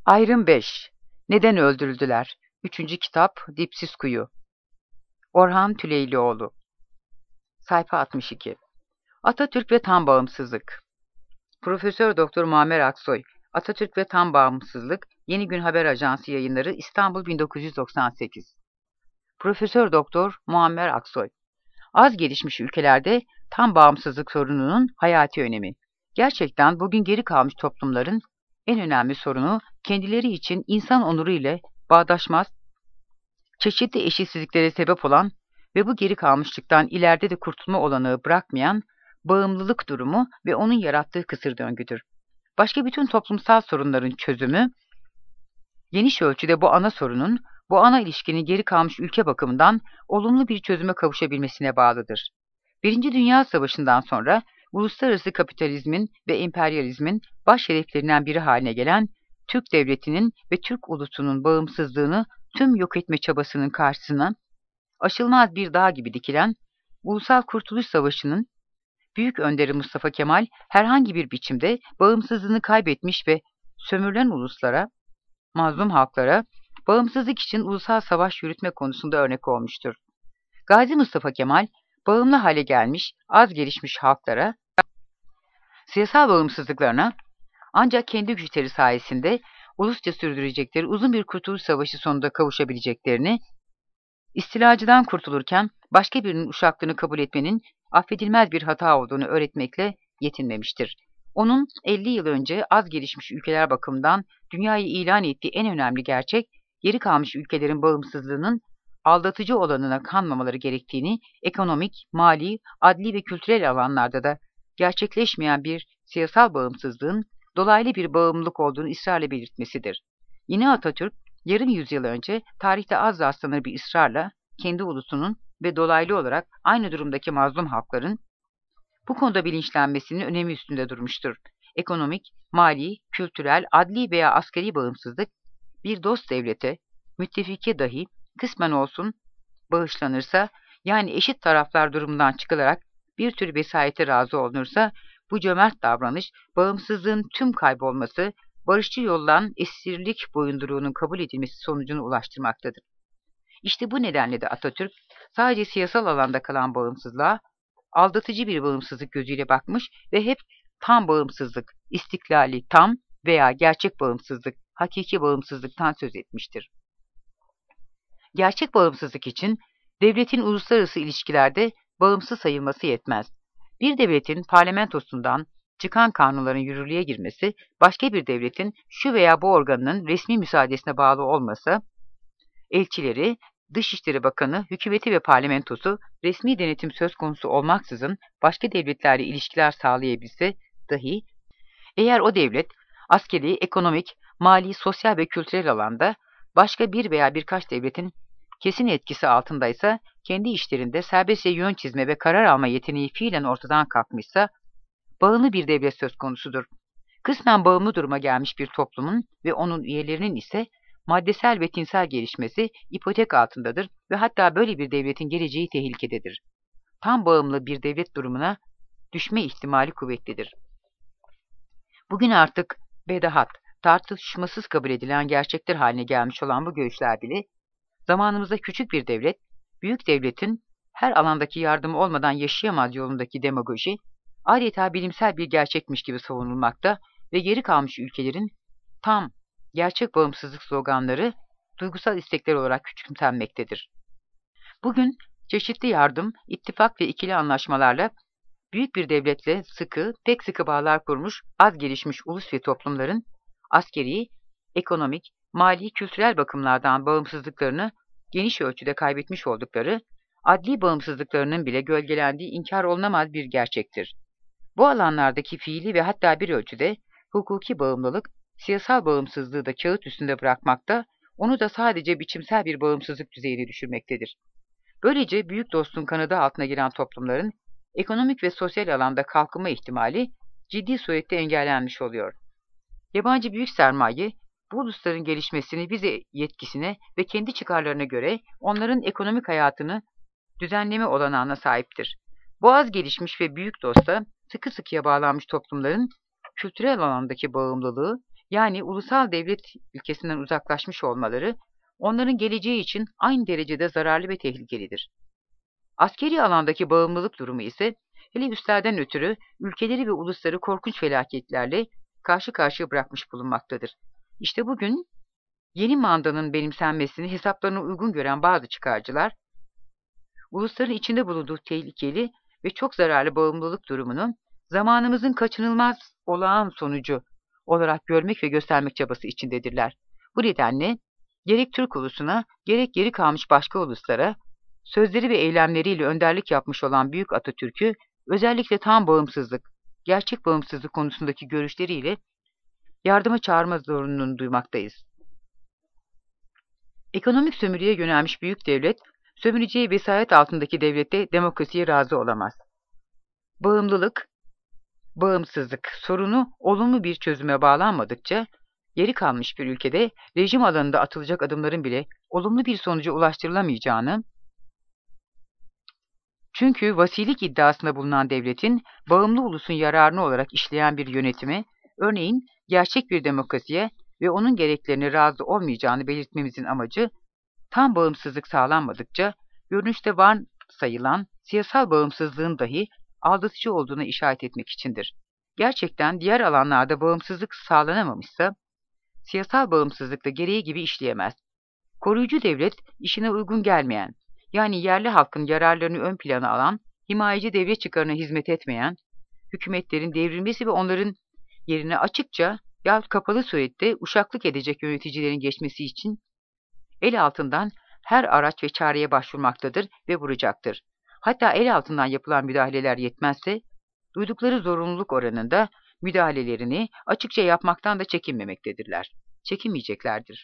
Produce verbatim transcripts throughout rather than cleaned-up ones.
Ayrım beş. Neden öldürüldüler? Üçüncü kitap Dipsiz Kuyu. Orhan Tüleylioğlu. Sayfa altmış iki. Atatürk ve tam bağımsızlık. Profesör Doktor Muammer Aksoy. Atatürk ve tam bağımsızlık. Yeni Gün Haber Ajansı Yayınları, İstanbul bin dokuz yüz doksan sekiz. Profesör Doktor Muammer Aksoy. Az gelişmiş ülkelerde tam bağımsızlık sorununun hayati önemi. Gerçekten bugün geri kalmış toplumların en önemli sorunu kendileri için insan onuru ile bağdaşmaz, çeşitli eşitsizliklere sebep olan ve bu geri kalmışlıktan ileride de kurtulma olanağı bırakmayan bağımlılık durumu ve onun yarattığı kısır döngüdür. Başka bütün toplumsal sorunların çözümü, geniş ölçüde bu ana sorunun, bu ana ilişkinin geri kalmış ülke bakımından olumlu bir çözüme kavuşabilmesine bağlıdır. Birinci Dünya Savaşı'ndan sonra uluslararası kapitalizmin ve emperyalizmin baş hedeflerinden biri haline gelen Türk Devleti'nin ve Türk ulusunun bağımsızlığını tüm yok etme çabasının karşısına aşılmaz bir dağ gibi dikilen Ulusal Kurtuluş Savaşı'nın büyük önderi Mustafa Kemal herhangi bir biçimde bağımsızlığını kaybetmiş ve sömürülen uluslara, mazlum halklara bağımsızlık için ulusal savaş yürütme konusunda örnek olmuştur. Gazi Mustafa Kemal, bağımlı hale gelmiş, az gelişmiş halklara, siyasal bağımsızlıklarına ancak kendi güçleri sayesinde ulusça sürdürecekleri uzun bir kurtuluş savaşı sonunda kavuşabileceklerini, istilacıdan kurtulurken başka birinin uşaklığını kabul etmenin affedilmez bir hata olduğunu öğretmekle yetinmemiştir. Onun elli yıl önce az gelişmiş ülkeler bakımından dünyayı ilan ettiği en önemli gerçek, geri kalmış ülkelerin bağımsızlığının aldatıcı olanına kanmamaları gerektiğini, ekonomik, mali, adli ve kültürel alanlarda da gerçekleşmeyen bir siyasal bağımsızlığın dolaylı bir bağımlılık olduğunu ısrarla belirtmesidir. Yine Atatürk, yarım yüzyıl önce tarihte az rastlanır bir ısrarla kendi ulusunun ve dolaylı olarak aynı durumdaki mazlum halkların bu konuda bilinçlenmesinin önemi üstünde durmuştur. Ekonomik, mali, kültürel, adli veya askeri bağımsızlık bir dost devlete, müttefike dahi kısmen olsun bağışlanırsa, yani eşit taraflar durumundan çıkılarak bir tür vesayete razı olunursa, bu cömert davranış bağımsızlığın tüm kaybolması, barışçı yoldan esirlik boyunduruğunun kabul edilmesi sonucunu ulaştırmaktadır. İşte bu nedenle de Atatürk sadece siyasal alanda kalan bağımsızlığa aldatıcı bir bağımsızlık gözüyle bakmış ve hep tam bağımsızlık, istiklali tam veya gerçek bağımsızlık, hakiki bağımsızlıktan söz etmiştir. Gerçek bağımsızlık için devletin uluslararası ilişkilerde bağımsız sayılması yetmez. Bir devletin parlamentosundan çıkan kanunların yürürlüğe girmesi, başka bir devletin şu veya bu organının resmi müsaadesine bağlı olmasa, elçileri, Dışişleri Bakanı, hükümeti ve parlamentosu resmi denetim söz konusu olmaksızın başka devletlerle ilişkiler sağlayabilse dahi, eğer o devlet askeri, ekonomik, mali, sosyal ve kültürel alanda başka bir veya birkaç devletin kesin etkisi altındaysa, kendi işlerinde serbestçe yön çizme ve karar alma yeteneği fiilen ortadan kalkmışsa, bağımlı bir devlet söz konusudur. Kısmen bağımlı duruma gelmiş bir toplumun ve onun üyelerinin ise maddesel ve tinsel gelişmesi ipotek altındadır ve hatta böyle bir devletin geleceği tehlikededir. Tam bağımlı bir devlet durumuna düşme ihtimali kuvvetlidir. Bugün artık bedahat, tartışmasız kabul edilen gerçekler haline gelmiş olan bu görüşler bile, zamanımızda küçük bir devlet, büyük devletin her alandaki yardımı olmadan yaşayamaz yolundaki demagoji, adeta bilimsel bir gerçekmiş gibi savunulmakta ve geri kalmış ülkelerin tam, gerçek bağımsızlık sloganları duygusal istekler olarak küçümsenmektedir. Bugün çeşitli yardım, ittifak ve ikili anlaşmalarla büyük bir devletle sıkı, pek sıkı bağlar kurmuş az gelişmiş ulus ve toplumların askeri, ekonomik, mali, kültürel bakımlardan bağımsızlıklarını geniş ölçüde kaybetmiş oldukları, adli bağımsızlıklarının bile gölgelendiği inkar olunamaz bir gerçektir. Bu alanlardaki fiili ve hatta bir ölçüde hukuki bağımlılık, siyasal bağımsızlığı da kağıt üstünde bırakmakta, onu da sadece biçimsel bir bağımsızlık düzeyine düşürmektedir. Böylece büyük dostun kanadı altına giren toplumların ekonomik ve sosyal alanda kalkınma ihtimali ciddi surette engellenmiş oluyor. Yabancı büyük sermaye, bu ulusların gelişmesini vize yetkisine ve kendi çıkarlarına göre onların ekonomik hayatını düzenleme olanağına sahiptir. Bu az gelişmiş ve büyük dosta sıkı sıkıya bağlanmış toplumların kültürel alandaki bağımlılığı, Yani ulusal devlet ilkesinden uzaklaşmış olmaları, onların geleceği için aynı derecede zararlı ve tehlikelidir. Askeri alandaki bağımlılık durumu ise, hele üstlerden ötürü ülkeleri ve ulusları korkunç felaketlerle karşı karşıya bırakmış bulunmaktadır. İşte bugün yeni mandanın benimsenmesini hesaplarına uygun gören bazı çıkarcılar, ulusların içinde bulunduğu tehlikeli ve çok zararlı bağımlılık durumunu zamanımızın kaçınılmaz olağan sonucu olarak görmek ve göstermek çabası içindedirler. Bu nedenle gerek Türk ulusuna, gerek geri kalmış başka uluslara sözleri ve eylemleriyle önderlik yapmış olan Büyük Atatürk'ü özellikle tam bağımsızlık, gerçek bağımsızlık konusundaki görüşleriyle yardıma çağırma zorunluluğunu duymaktayız. Ekonomik sömürüye yönelmiş büyük devlet, sömürücüye vesayet altındaki devlette demokrasiye razı olamaz. Bağımlılık, bağımsızlık sorunu olumlu bir çözüme bağlanmadıkça, geri kalmış bir ülkede rejim alanında atılacak adımların bile olumlu bir sonuca ulaştırılamayacağını, çünkü vasilik iddiasında bulunan devletin bağımlı ulusun yararına olarak işleyen bir yönetimi, örneğin gerçek bir demokrasiye ve onun gereklerine razı olmayacağını belirtmemizin amacı, tam bağımsızlık sağlanmadıkça, görünüşte var sayılan siyasal bağımsızlığın dahi aldatıcı olduğuna işaret etmek içindir. Gerçekten diğer alanlarda bağımsızlık sağlanamamışsa, siyasal bağımsızlık da gereği gibi işleyemez. Koruyucu devlet, işine uygun gelmeyen, yani yerli halkın yararlarını ön plana alan, himayeci devlet çıkarına hizmet etmeyen, hükümetlerin devrilmesi ve onların yerine açıkça yahut kapalı surette uşaklık edecek yöneticilerin geçmesi için el altından her araç ve çareye başvurmaktadır ve vuracaktır. Hatta el altından yapılan müdahaleler yetmezse, duydukları zorunluluk oranında müdahalelerini açıkça yapmaktan da çekinmemektedirler. Çekinmeyeceklerdir.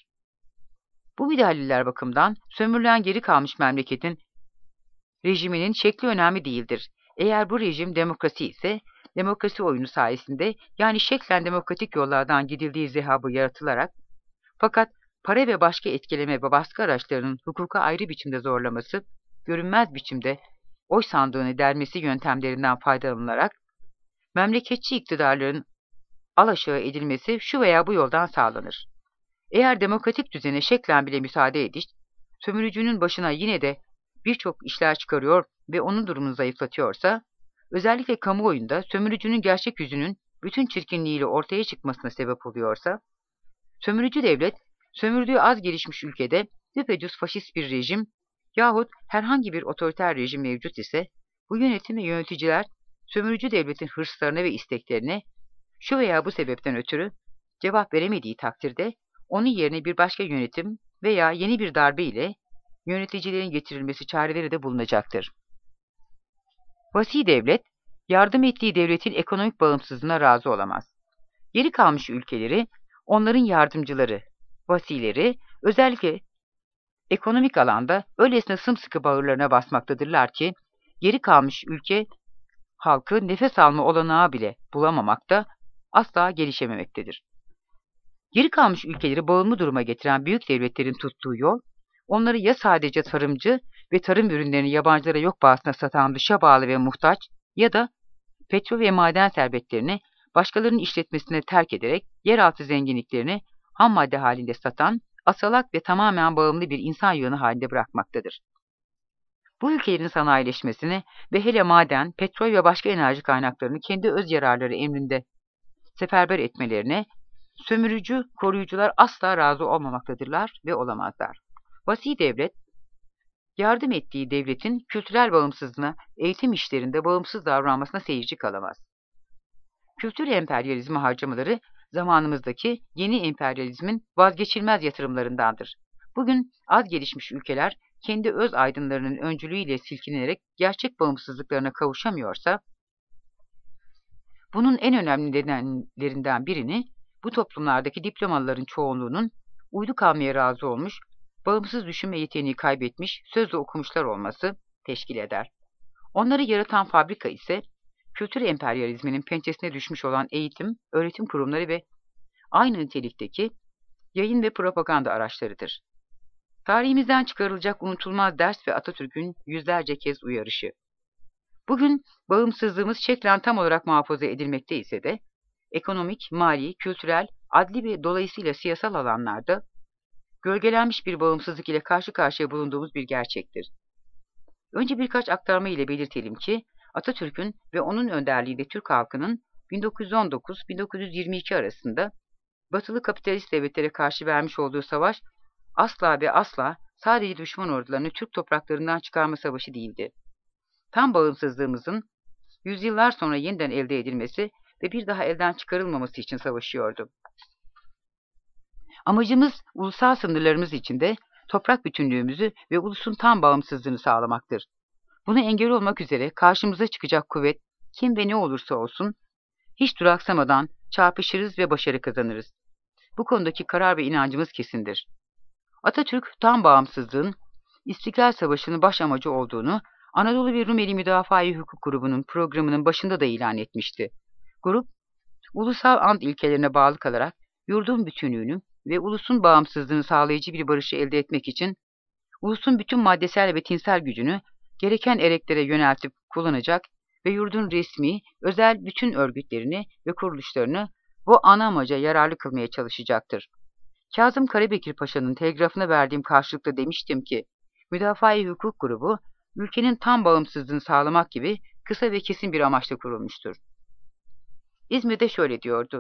Bu müdahaleler bakımından sömürülen geri kalmış memleketin rejiminin şekli önemli değildir. Eğer bu rejim demokrasi ise, demokrasi oyunu sayesinde, yani şeklen demokratik yollardan gidildiği zehabı yaratılarak, fakat para ve başka etkileme ve baskı araçlarının hukuka ayrı biçimde zorlaması, görünmez biçimde oy sandığını delmesi yöntemlerinden faydalanılarak, memleketçi iktidarların alaşağı edilmesi şu veya bu yoldan sağlanır. Eğer demokratik düzene şeklen bile müsaade ediş, sömürücünün başına yine de birçok işler çıkarıyor ve onun durumunu zayıflatıyorsa, özellikle kamuoyunda sömürücünün gerçek yüzünün bütün çirkinliğiyle ortaya çıkmasına sebep oluyorsa, sömürücü devlet, sömürdüğü az gelişmiş ülkede düpedüz faşist bir rejim yahut herhangi bir otoriter rejim mevcut ise, bu yönetim ve yöneticiler sömürücü devletin hırslarına ve isteklerine şu veya bu sebepten ötürü cevap veremediği takdirde, onun yerine bir başka yönetim veya yeni bir darbe ile yöneticilerin getirilmesi çareleri de bulunacaktır. Vasi devlet, yardım ettiği devletin ekonomik bağımsızlığına razı olamaz. Geri kalmış ülkeleri, onların yardımcıları, vasileri, özellikle ekonomik alanda öylesine sımsıkı bağırlarına basmaktadırlar ki, geri kalmış ülke halkı nefes alma olanağı bile bulamamakta, asla gelişememektedir. Geri kalmış ülkeleri bağımlı duruma getiren büyük devletlerin tuttuğu yol, onları ya sadece tarımcı ve tarım ürünlerini yabancılara yok pahasına satan dışa bağlı ve muhtaç, ya da petrol ve maden servetlerini başkalarının işletmesine terk ederek yeraltı zenginliklerini ham madde halinde satan, asalak ve tamamen bağımlı bir insan yığını halinde bırakmaktadır. Bu ülkelerin sanayileşmesini ve hele maden, petrol ve başka enerji kaynaklarını kendi öz yararları emrinde seferber etmelerine sömürücü koruyucular asla razı olmamaktadırlar ve olamazlar. Vasi devlet, yardım ettiği devletin kültürel bağımsızlığına, eğitim işlerinde bağımsız davranmasına seyirci kalamaz. Kültür emperyalizmi harcamaları zamanımızdaki yeni emperyalizmin vazgeçilmez yatırımlarındandır. Bugün az gelişmiş ülkeler kendi öz aydınlarının öncülüğüyle silkinerek gerçek bağımsızlıklarına kavuşamıyorsa, bunun en önemli nedenlerinden birini bu toplumlardaki diplomalıların çoğunluğunun uydu kalmaya razı olmuş, bağımsız düşünme yeteneği kaybetmiş, sözle okumuşlar olması teşkil eder. Onları yaratan fabrika ise, kültür emperyalizminin pençesine düşmüş olan eğitim, öğretim kurumları ve aynı nitelikteki yayın ve propaganda araçlarıdır. Tarihimizden çıkarılacak unutulmaz ders ve Atatürk'ün yüzlerce kez uyarışı. Bugün bağımsızlığımız şeklen tam olarak muhafaza edilmekte ise de, ekonomik, mali, kültürel adli ve dolayısıyla siyasal alanlarda gölgelenmiş bir bağımsızlık ile karşı karşıya bulunduğumuz bir gerçektir. Önce birkaç aktarma ile belirtelim ki, Atatürk'ün ve onun önderliğinde Türk halkının bin dokuz yüz on dokuz bin dokuz yüz yirmi iki arasında Batılı kapitalist devletlere karşı vermiş olduğu savaş, asla ve asla sadece düşman ordularını Türk topraklarından çıkarma savaşı değildi. Tam bağımsızlığımızın yüzyıllar sonra yeniden elde edilmesi ve bir daha elden çıkarılmaması için savaşıyordu. Amacımız ulusal sınırlarımız içinde toprak bütünlüğümüzü ve ulusun tam bağımsızlığını sağlamaktır. Buna engel olmak üzere karşımıza çıkacak kuvvet, kim ve ne olursa olsun, hiç duraksamadan çarpışırız ve başarı kazanırız. Bu konudaki karar ve inancımız kesindir. Atatürk, tam bağımsızlığın İstiklal Savaşı'nın baş amacı olduğunu Anadolu ve Rumeli Müdafaa-i Hukuk Grubu'nun programının başında da ilan etmişti. Grup, ulusal ant ilkelerine bağlı kalarak yurdun bütünlüğünü ve ulusun bağımsızlığını sağlayıcı bir barışı elde etmek için ulusun bütün maddesel ve tinsel gücünü gereken ereklere yöneltip kullanacak ve yurdun resmi, özel bütün örgütlerini ve kuruluşlarını bu ana amaca yararlı kılmaya çalışacaktır. Kazım Karabekir Paşa'nın telgrafına verdiğim karşılıkta demiştim ki, Müdafaa-i Hukuk Grubu, ülkenin tam bağımsızlığını sağlamak gibi kısa ve kesin bir amaçla kurulmuştur. İzmir'de şöyle diyordu: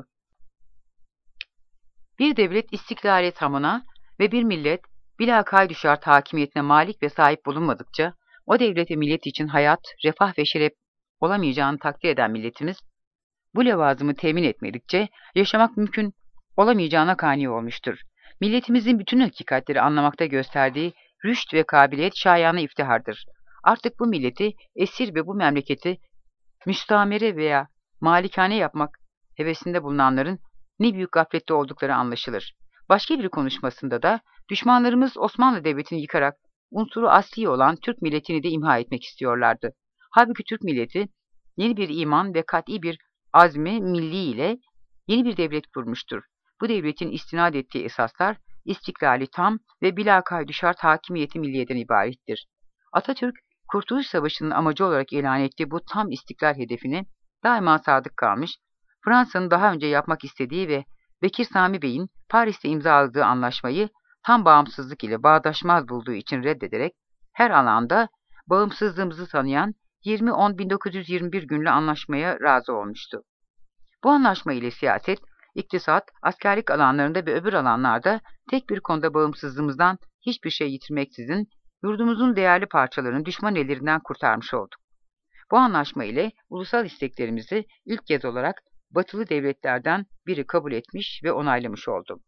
Bir devlet istiklali tamına ve bir millet bila kaydüşart hakimiyetine malik ve sahip bulunmadıkça, o devlete millet için hayat, refah ve şeref olamayacağını takdir eden milletimiz, bu levazımı temin etmedikçe yaşamak mümkün olamayacağına kani olmuştur. Milletimizin bütün hakikatleri anlamakta gösterdiği rüşt ve kabiliyet şayana iftihardır. Artık bu milleti esir ve bu memleketi müstamere veya malikane yapmak hevesinde bulunanların ne büyük gaflette oldukları anlaşılır. Başka bir konuşmasında da düşmanlarımız Osmanlı Devleti'ni yıkarak unsuru asli olan Türk milletini de imha etmek istiyorlardı. Halbuki Türk milleti yeni bir iman ve kat'i bir azmi milli ile yeni bir devlet kurmuştur. Bu devletin istinad ettiği esaslar istiklali tam ve bila kaydı şart hakimiyeti milliyeden ibarettir. Atatürk, Kurtuluş Savaşı'nın amacı olarak ilan ettiği bu tam istiklal hedefine daima sadık kalmış, Fransa'nın daha önce yapmak istediği ve Bekir Sami Bey'in Paris'te imzaladığı anlaşmayı tam bağımsızlık ile bağdaşmaz bulduğu için reddederek her alanda bağımsızlığımızı tanıyan yirmi on bin dokuz yüz yirmi bir günlü anlaşmaya razı olmuştu. Bu anlaşma ile siyaset, iktisat, askerlik alanlarında ve öbür alanlarda tek bir konuda bağımsızlığımızdan hiçbir şey yitirmeksizin yurdumuzun değerli parçalarını düşman ellerinden kurtarmış olduk. Bu anlaşma ile ulusal isteklerimizi ilk kez olarak batılı devletlerden biri kabul etmiş ve onaylamış oldu.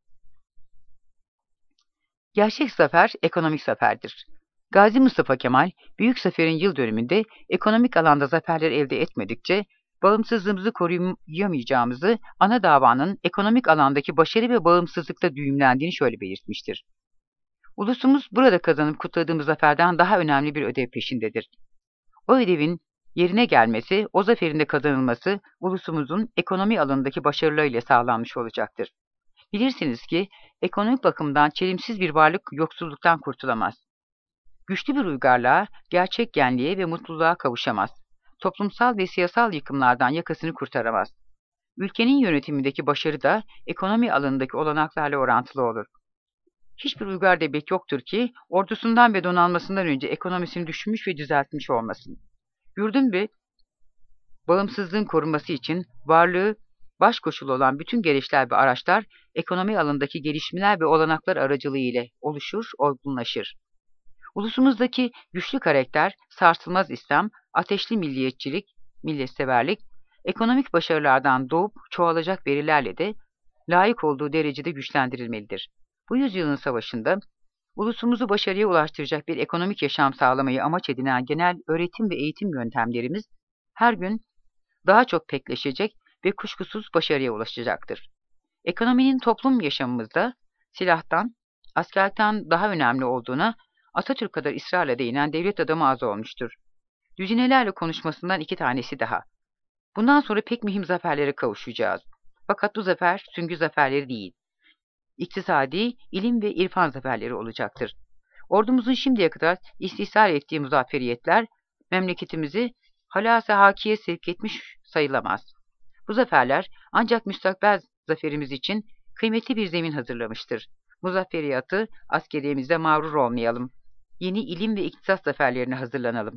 Gerçek zafer ekonomik zaferdir. Gazi Mustafa Kemal, Büyük Zafer'in yıl dönümünde ekonomik alanda zaferler elde etmedikçe bağımsızlığımızı koruyamayacağımızı, ana davanın ekonomik alandaki başarı ve bağımsızlıkta düğümlendiğini şöyle belirtmiştir. Ulusumuz burada kazanıp kutladığımız zaferden daha önemli bir ödev peşindedir. O ödevin yerine gelmesi, o zaferin de kazanılması ulusumuzun ekonomi alanındaki başarılarıyla sağlanmış olacaktır. Bilirsiniz ki ekonomik bakımdan çelimsiz bir varlık yoksulluktan kurtulamaz. Güçlü bir uygarlığa, gerçek genliğe ve mutluluğa kavuşamaz. Toplumsal ve siyasal yıkımlardan yakasını kurtaramaz. Ülkenin yönetimindeki başarı da ekonomi alanındaki olanaklarla orantılı olur. Hiçbir uygar devlet yoktur ki ordusundan ve donanmasından önce ekonomisini düşünmüş ve düzeltmiş olmasın. Yurdun ve bağımsızlığın korunması için varlığı baş koşulu olan bütün gereçler ve araçlar ekonomi alanındaki gelişmeler ve olanaklar aracılığıyla oluşur, olgunlaşır. Ulusumuzdaki güçlü karakter, sarsılmaz İslam, ateşli milliyetçilik, milletseverlik, ekonomik başarılardan doğup çoğalacak verilerle de layık olduğu derecede güçlendirilmelidir. Bu yüzyılın savaşında ulusumuzu başarıya ulaştıracak bir ekonomik yaşam sağlamayı amaç edinen genel öğretim ve eğitim yöntemlerimiz her gün daha çok pekleşecek ve kuşkusuz başarıya ulaşacaktır. Ekonominin toplum yaşamımızda silahtan, askerlikten daha önemli olduğuna Atatürk kadar ısrarla değinen devlet adamı az olmuştur. Düzinelerle konuşmasından iki tanesi daha. Bundan sonra pek mühim zaferlere kavuşacağız. Fakat bu zafer süngü zaferleri değil. İktisadi, ilim ve irfan zaferleri olacaktır. Ordumuzun şimdiye kadar istihsal ettiği muzafferiyetler memleketimizi halâs-ı hakiye sevk etmiş sayılamaz. Bu zaferler ancak müstakbel zaferimiz için kıymetli bir zemin hazırlamıştır. Muzafferiyatı askeriyemizde mağrur olmayalım. Yeni ilim ve iktisat zaferlerine hazırlanalım.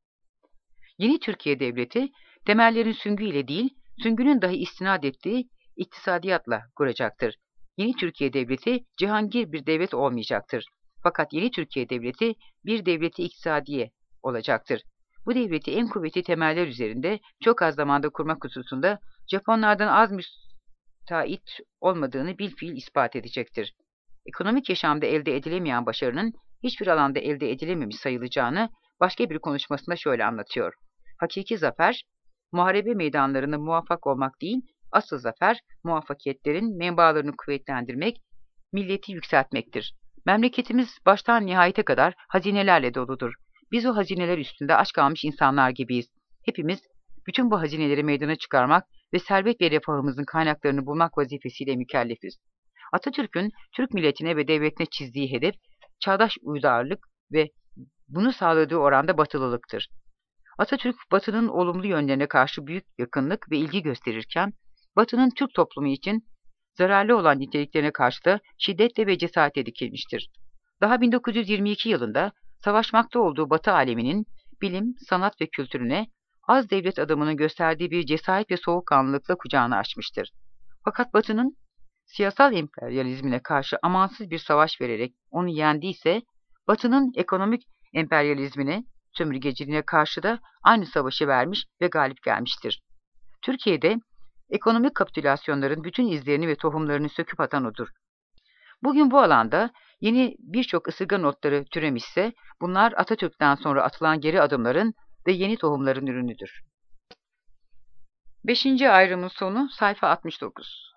Yeni Türkiye Devleti, temellerin süngü ile değil, süngünün dahi istinad ettiği iktisadiyatla kuracaktır. Yeni Türkiye Devleti, cihangir bir devlet olmayacaktır. Fakat yeni Türkiye Devleti, bir devleti iktisadiye olacaktır. Bu devleti en kuvvetli temeller üzerinde çok az zamanda kurmak hususunda Japonlardan az müstahit olmadığını bilfiil ispat edecektir. Ekonomik yaşamda elde edilemeyen başarının hiçbir alanda elde edilememiş sayılacağını başka bir konuşmasında şöyle anlatıyor. Hakiki zafer, muharebe meydanlarında muvaffak olmak değil, asıl zafer, muvaffakiyetlerin menbalarını kuvvetlendirmek, milleti yükseltmektir. Memleketimiz baştan nihayete kadar hazinelerle doludur. Biz o hazineler üstünde aç kalmış insanlar gibiyiz. Hepimiz bütün bu hazineleri meydana çıkarmak ve servet ve refahımızın kaynaklarını bulmak vazifesiyle mükellefiz. Atatürk'ün Türk milletine ve devletine çizdiği hedef, çağdaş uygarlık ve bunu sağladığı oranda batılılıktır. Atatürk, Batı'nın olumlu yönlerine karşı büyük yakınlık ve ilgi gösterirken, Batı'nın Türk toplumu için zararlı olan niteliklerine karşı da şiddetle ve cesaretle dikilmiştir. Daha bin dokuz yüz yirmi iki yılında savaşmakta olduğu Batı aleminin bilim, sanat ve kültürüne az devlet adamının gösterdiği bir cesaret ve soğukkanlılıkla kucağını açmıştır. Fakat Batı'nın siyasal emperyalizmine karşı amansız bir savaş vererek onu yendiyse, Batı'nın ekonomik emperyalizmine, sömürgeciliğine karşı da aynı savaşı vermiş ve galip gelmiştir. Türkiye'de ekonomik kapitülasyonların bütün izlerini ve tohumlarını söküp atan odur. Bugün bu alanda yeni birçok ısırga notları türemişse, bunlar Atatürk'ten sonra atılan geri adımların ve yeni tohumların ürünüdür. Beşinci ayrımın sonu sayfa altmış dokuz.